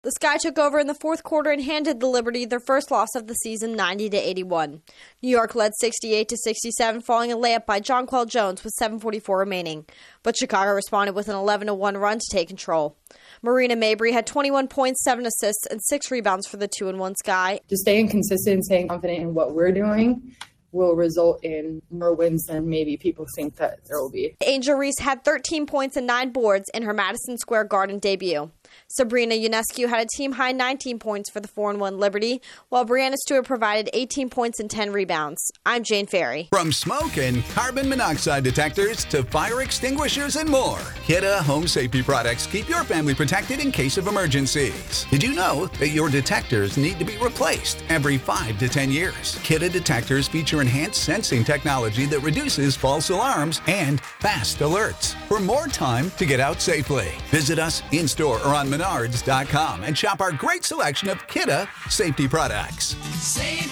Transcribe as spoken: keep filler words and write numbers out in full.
The Sky took over in the fourth quarter and handed the Liberty their first loss of the season, ninety to eighty-one. New York led sixty-eight to sixty-seven, following a layup by Jonquel Jones with seven forty-four remaining. But Chicago responded with an eleven to one run to take control. Marina Mabrey had twenty-one points, seven assists, and six rebounds for the two and one Sky. Just staying consistent, staying confident in what we're doing will result in more wins than maybe people think that there will be. Angel Reese had thirteen points and nine boards in her Madison Square Garden debut. Sabrina Ionescu had a team-high nineteen points for the four and one Liberty, while Brianna Stewart provided eighteen points and ten rebounds. I'm Jane Ferry. From smoke and carbon monoxide detectors to fire extinguishers and more, Kidde Home Safety products keep your family protected in case of emergencies. Did you know that your detectors need to be replaced every five to ten years? Kidde detectors feature enhanced sensing technology that reduces false alarms and fast alerts for more time to get out safely. Visit us in-store or on Menards dot com and shop our great selection of Kidde safety products. Save